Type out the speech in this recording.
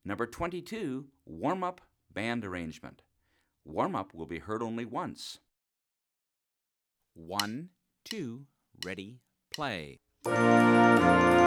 Number 22, warm-up band arrangement. Warm-up will be heard only once. 1, 2, ready, play.